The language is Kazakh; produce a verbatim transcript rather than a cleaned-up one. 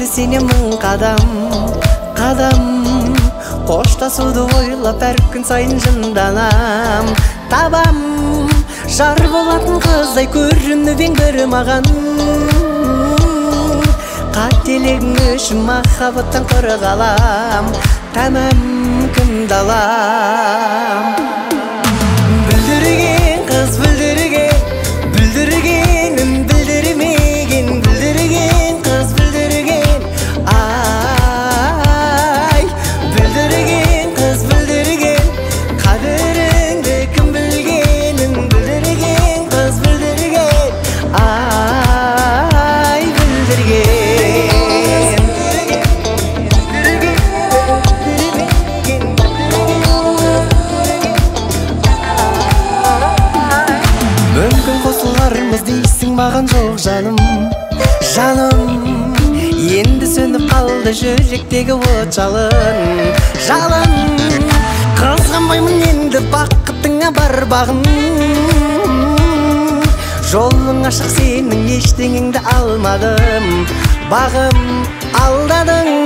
сенен мың қадам, қадам. Қоштасуды ойлап әр күн сайын жынданам. Табам жар болатын қыздай көрініп ең бірі маған. Қателігің үшін махаббаттан құры қалам. Тәмәм кімді алам. Бүлдірген қыз бүлдірген, бүлдіргенін білдірмеген, бүлдірген қыз бүлдірген. Ай, бүлдірген қыз бүлдірген, қадіріңді кім білгенін, бүлдірген қыз бүлдірген. Ай, бүлдірген. Мүмкін қосылармыз дейсің маған, жоқ жаным, жаным. Енді сөніп қалды жүректегі от жалын, жалын. Қызғанбаймын енді бақытыңа бар бағым. Жолың ашық сенің, ештеңеңді алмадым. Бағым алдадың.